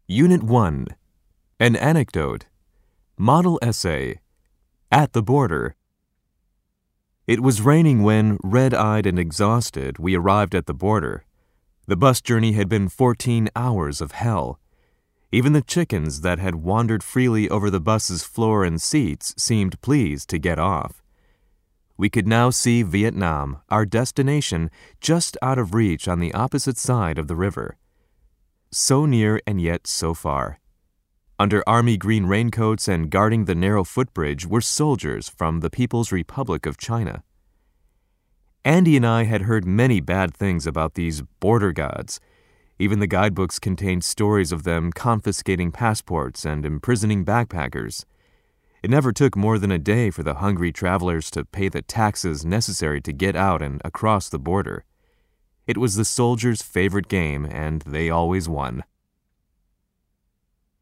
Unit 1. An Anecdote. Model Essay. At the Border. It was raining when, red-eyed and exhausted, we arrived at the border. The bus journey had been 14 hours of hell. Even the chickens that had wandered freely over the bus's floor and seats seemed pleased to get off. We could now see Vietnam, our destination, just out of reach on the opposite side of the river. So near and yet so far. Under army green raincoats and guarding the narrow footbridge were soldiers from the People's Republic of China. Andy and I had heard many bad things about these border gods. Even the guidebooks contained stories of them confiscating passports and imprisoning backpackers. It never took more than a day for the hungry travelers to pay the taxes necessary to get out and across the border. It was the soldiers' favorite game, and they always won.